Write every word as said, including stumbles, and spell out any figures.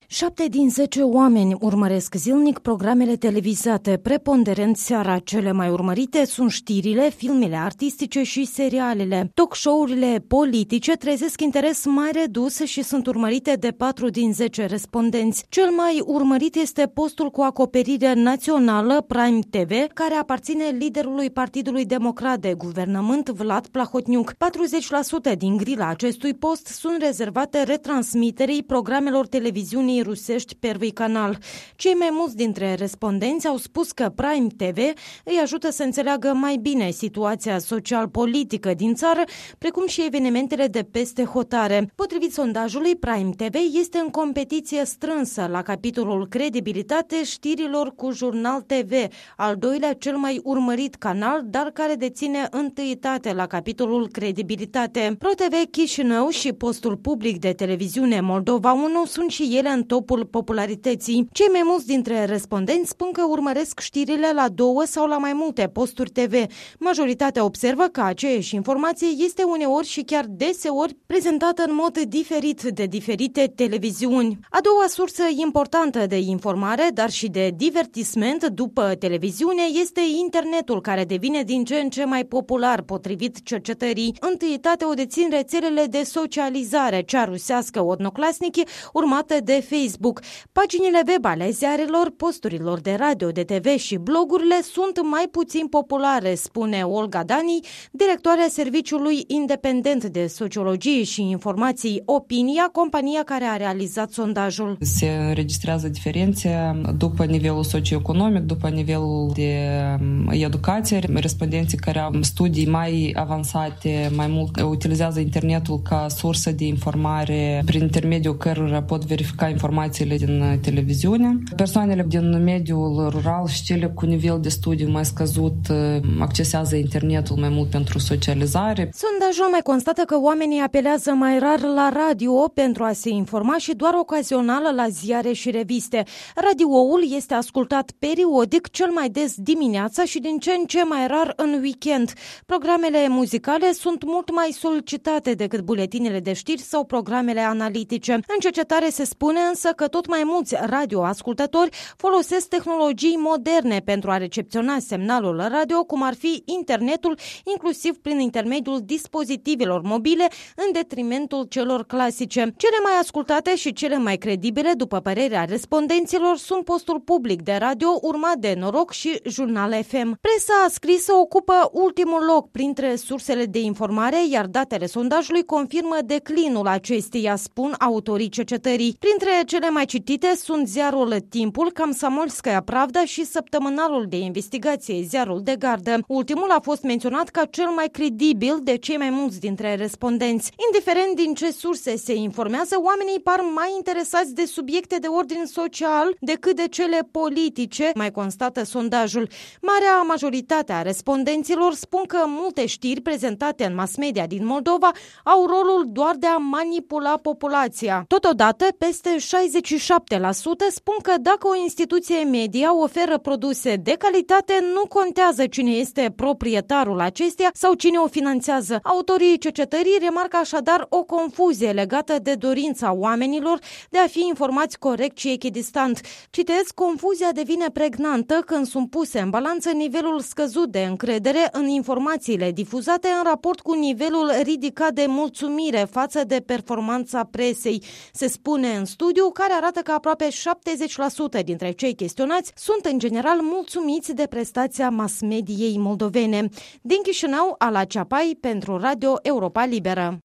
Șapte din zece oameni urmăresc zilnic programele televizate. Preponderent seara, cele mai urmărite sunt știrile, filmele artistice și serialele. Talk show-urile politice trezesc interes mai redus și sunt urmărite de patru din zece respondenți. Cel mai urmărit este postul cu acoperire națională Prime T V, care aparține liderului Partidului Democrat de Guvernământ, Vlad Plahotniuc. patruzeci la sută din grila acestui post sunt rezervate retransmiterii programelor televiziunii rusești Первый Canal. Cei mai mulți dintre respondenți au spus că Prime T V îi ajută să înțeleagă mai bine situația social-politică din țară, precum și evenimentele de peste hotare. Potrivit sondajului, Prime T V este în competiție strânsă la capitolul credibilitate știrilor cu Jurnal T V, al doilea cel mai urmărit canal, dar care deține întâietate la capitolul credibilitate. ProTV Chișinău și postul public de televiziune Moldova unu sunt și ele în topul popularității. Cei mai mulți dintre respondenți spun că urmăresc știrile la două sau la mai multe posturi T V. Majoritatea observă că aceeași informație este uneori și chiar deseori prezentată în mod diferit de diferite televiziuni. A doua sursă importantă de informare, dar și de divertisment după televiziune, este internetul, care devine din ce în ce mai popular potrivit cercetării. Întâietate o dețin rețelele de socializare, cea rusească Odnoklassniki, urmată de Facebook. Paginile web ale ziarelor, posturilor de radio, de T V și blogurile sunt mai puțin populare, spune Olga Dani, directoarea Serviciului Independent de Sociologie și Informații Opinia, compania care a realizat sondajul. Se înregistrează diferențe după nivelul socioeconomic, după nivelul de educație. Respondenții care au studii mai avansate, mai mult utilizează internetul ca sursă de informare, prin intermediul cărora pot verifica informațiile din televiziune. Persoanele din mediul rural și cele cu nivel de studiu mai scăzut accesează internetul mai mult pentru socializare. Sondajul mai constată că oamenii apelează mai rar la radio pentru a se informa și doar ocazional la ziare și reviste. Radioul este ascultat periodic, cel mai des dimineața și din ce în ce mai rar în weekend. Programele muzicale sunt mult mai solicitate decât buletinele de știri sau programele analitice. În cercetare se spune însă că tot mai mulți radioascultători folosesc tehnologii moderne pentru a recepționa semnalul radio, cum ar fi internetul, inclusiv prin intermediul dispozitivelor mobile, în detrimentul celor clasice. Cele mai ascultate și cele mai credibile, după părerea respondenților, sunt postul public de radio, urmat de Noroc și Jurnal F M. Presa scrisă ocupă ultimul loc printre sursele de informare, iar datele sondajului confirmă declinul acesteia, spun autorii cercetării. Printre cele mai citite sunt ziarul Timpul, Comsomolskaya Pravda și săptămânalul de investigație, ziarul de gardă. Ultimul a fost menționat ca cel mai credibil de cei mai mulți dintre respondenți. Indiferent din ce surse se informează, oamenii par mai interesați de subiecte de ordin social decât de cele politice, mai constată sondajul. Marea majoritate a respondenților spun că multe știri prezentate în mass media din Moldova au rolul doar de a manipula populația. Totodată, peste șaizeci și șapte la sută spun că dacă o instituție media oferă produse de calitate, nu contează cine este proprietarul acesteia sau cine o finanțează. Autorii cercetării remarcă așadar o confuzie legată de dorința oamenilor de a fi informați corect și echidistant. Citez, confuzia devine pregnantă când sunt puse în balanță nivelul scăzut de încredere în informațiile difuzate în raport cu nivelul ridicat de mulțumire față de performanța presei. Se spune în studiu, care arată că aproape șaptezeci la sută dintre cei chestionați sunt în general mulțumiți de prestația mass-mediei moldovene. Din Chișinău, Ala Ceapai pentru Radio Europa Liberă.